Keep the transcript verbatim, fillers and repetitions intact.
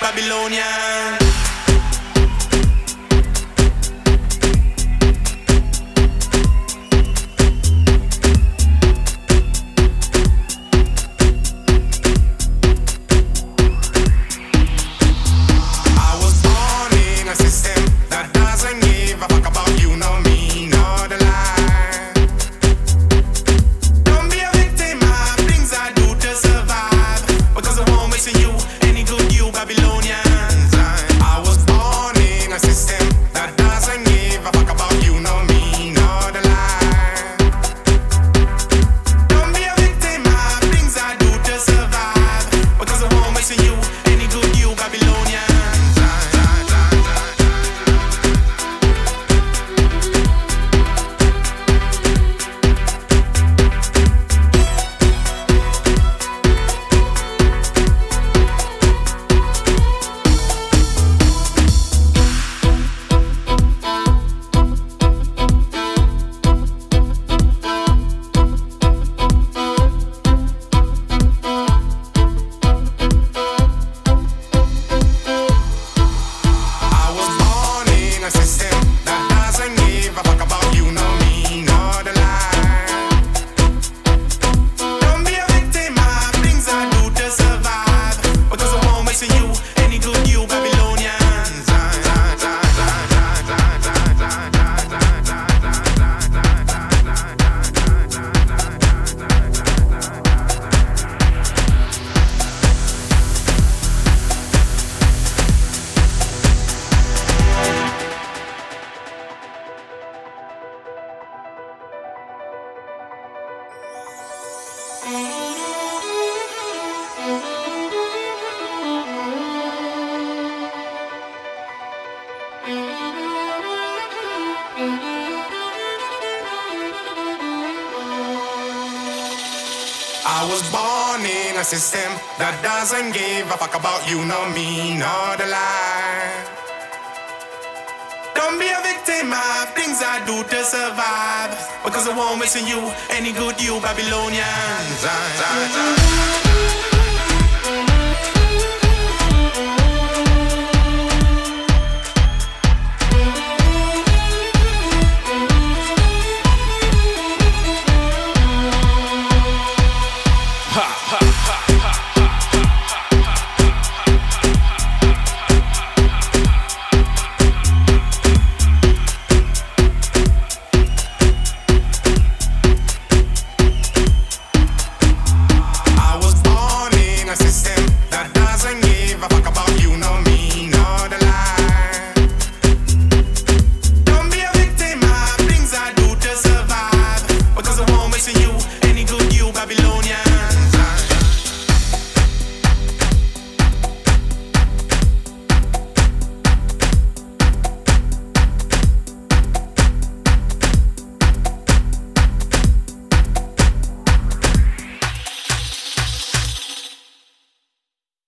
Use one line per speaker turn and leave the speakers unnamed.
Babylonian. I was born in a system that doesn't give a fuck about you, nor me, nor the lie. Don't be a victim of things I do to survive, because I won't miss you any good, you Babylonians.